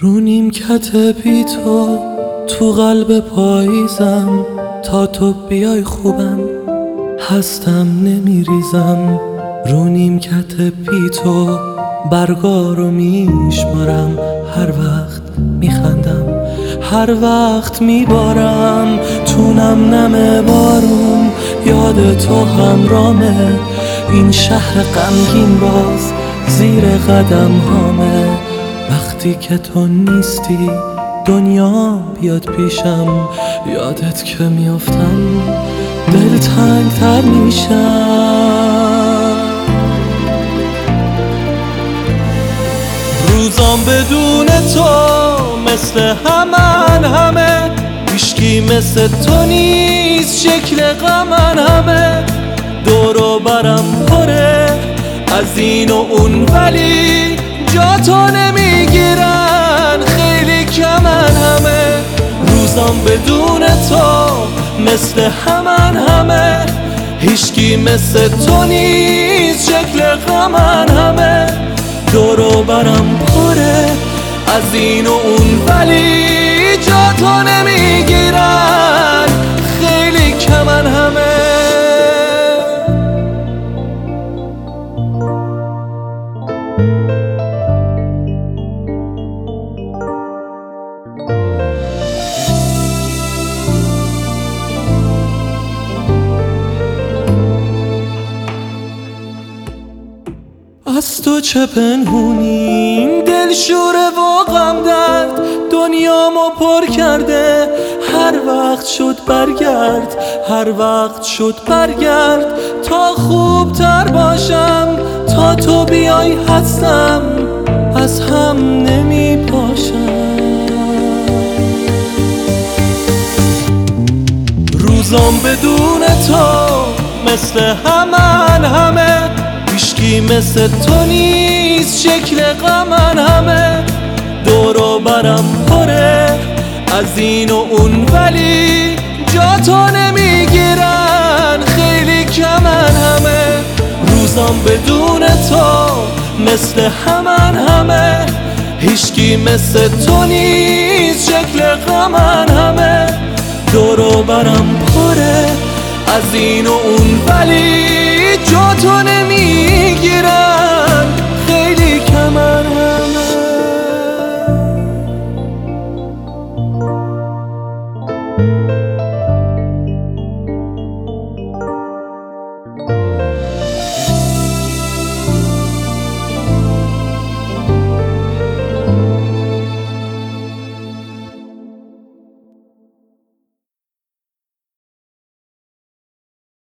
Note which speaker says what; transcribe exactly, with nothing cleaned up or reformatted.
Speaker 1: رو نیمکت بی تو تو قلب پاییزم، تا تو بیای خوبم هستم نمیریزم. رو نیمکت بی تو برگا رو میشمارم، هر وقت میخندم هر وقت میبارم. تو نم نم بارون یاد تو همرامه، این شهر غمگین باز زیر قدم هامه. وقتی که تو نیستی دنیا بیاد پیشم، یادت که میافتم دل تنگ تر میشم. روزام بدون تو مثل همن همه، هیشکی مثل تو نیست شکل غمن همه. دورو برم پره از این و اون ولی جا تو نمیگیرن، خیلی کمن همه. روزام بدون تو مثل همن همه، هیشکی مثل تو نیست شکل غمن همه. دورو برم پره از این و اون ولی جا تو نمیگیرن، خیلی کمن همه. از تو چه پنهونیم دل شوره و غم درد، دنیامو پر کرده. هر وقت شد برگرد هر وقت شد برگرد، تا خوب تر باشم تا تو بیای هستم از هم نمی پاشم. روزام بدون تو مثل همن همه، هیشکی مثل تو نیست شکل غمن همه. دورو برم پره از این و اون ولی جا تو نمیگیرن، خیلی کمن همه. روزام بدون تو مثل همن همه، هیشکی مثل تو نیست شکل غمن همه. دورو برم پره از این و اون ولی جا تو نمیگیرم.